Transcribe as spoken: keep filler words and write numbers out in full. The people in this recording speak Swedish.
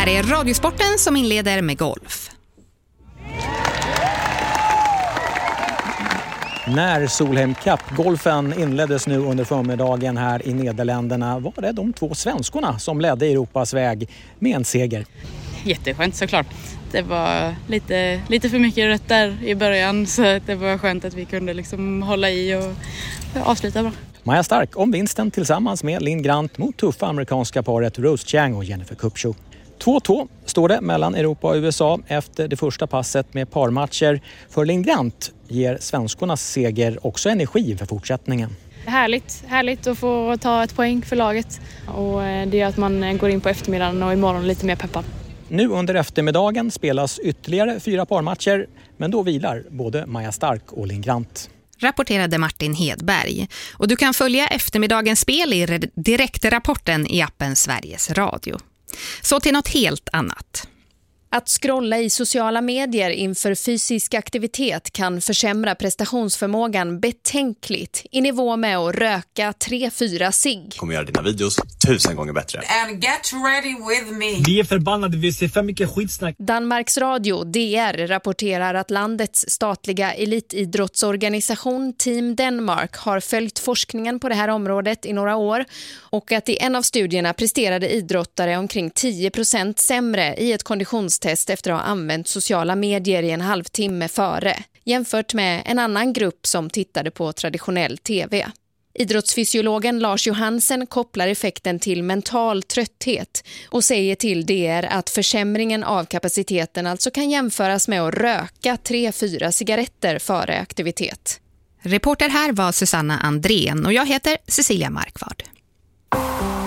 här är Radiosporten som inleder med golf. När Solheim Cup-golfen inleddes nu under förmiddagen här i Nederländerna var det de två svenskorna som ledde Europas väg med en seger. Jätteskönt såklart. Det var lite, lite för mycket rött där i början, så det var skönt att vi kunde liksom hålla i och avsluta bra. Maja Stark om vinsten tillsammans med Linn Grant mot tuffa amerikanska paret Rose Chang och Jennifer Kupcho. två två står det mellan Europa och U S A efter det första passet med parmatcher. För Linn Grant ger svenskornas seger också energi för fortsättningen. Härligt, härligt att få ta ett poäng för laget, och det gör att man går in på eftermiddagen och imorgon lite mer peppad. Nu under eftermiddagen spelas ytterligare fyra parmatcher, men då vilar både Maja Stark och Linn Grant. Rapporterade Martin Hedberg. Och du kan följa eftermiddagens spel i direktrapporten i appen Sveriges Radio. Så till något helt annat. Att scrolla i sociala medier inför fysisk aktivitet kan försämra prestationsförmågan betänkligt, i nivå med att röka tre fyra cigg. Kommer göra dina videos tusen gånger bättre. And get ready with me. Vi är förbannade, vi ser för mycket skitsnack. Danmarks Radio, D R, rapporterar att landets statliga elitidrottsorganisation Team Denmark har följt forskningen på det här området i några år, och att i en av studierna presterade idrottare omkring tio procent sämre i ett konditions test efter att ha använt sociala medier i en halvtimme före, jämfört med en annan grupp som tittade på traditionell tv. Idrottsfysiologen Lars Johansen kopplar effekten till mental trötthet och säger till D R att försämringen av kapaciteten alltså kan jämföras med att röka tre fyra cigaretter före aktivitet. Reporter här var Susanna Andrén och jag heter Cecilia Markvard.